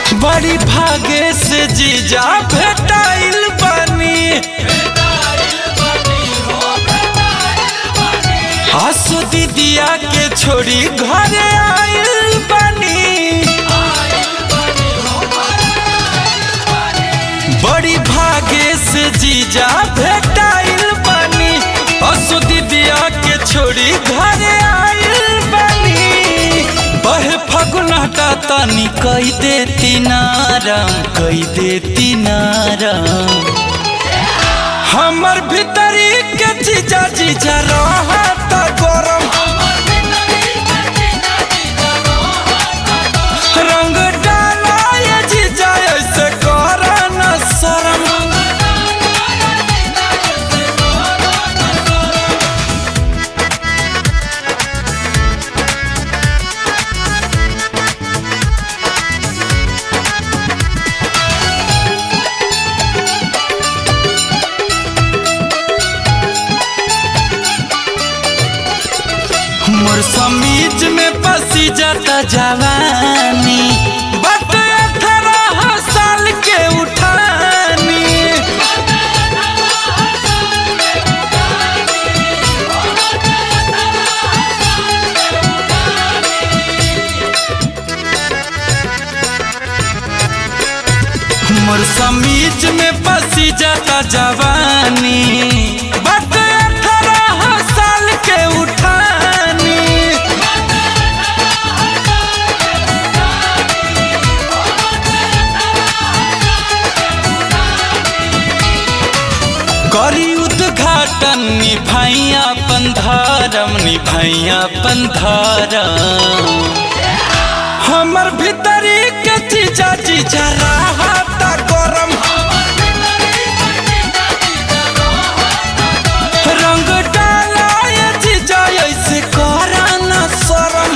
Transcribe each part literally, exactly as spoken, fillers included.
बड़ी भागे से जीजा भेटाइल बानी। आसो दीदिया के छोड़ी घरे आइल बानी। बड़ी भागे से जीजा भेटाइल बानी। आसो दीदिया के छोड़ी घरे आइल बानी। बहे फगुनाटा तनी कई देती नारम, कई देती नारम। हमर भीतरी के जीजा जीजा रहता गरम। रंग डाला ये जीजा ऐसे करा न शरम। मोर समीज में पसी जाता जवानी। बट अठारह साल के उठानी। मोर समीज में पसी जाता जवानी। बट अठारह साल के उठानी। करी उद्घाटन निभाइया पंधारम, निभाइया पंधारम। हमर भीतरी के जीजा जीजा रहता गरम। रंग डाला ये जीजा ऐसे करा न शरम।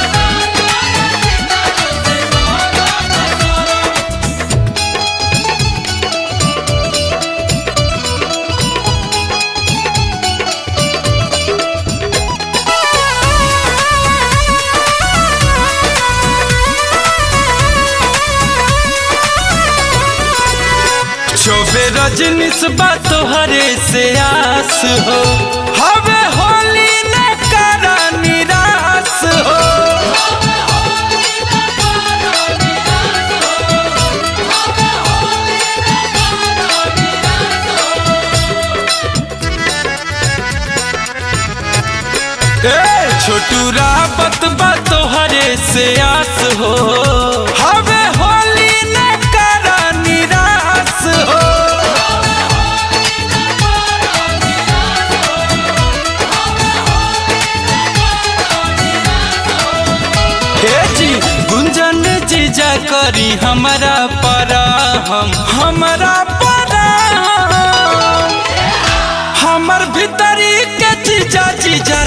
शोभे रजनीश बा तोहरे से आस हो। हवे होली न करा निराश हो। ए छोटू रावत बा तोहरे से आस हो। हवे होली न करा निराश हो। गुंजन जीजा करी हमारा परा हम, हमारा परा हमर भीतरी के जीजा जीजा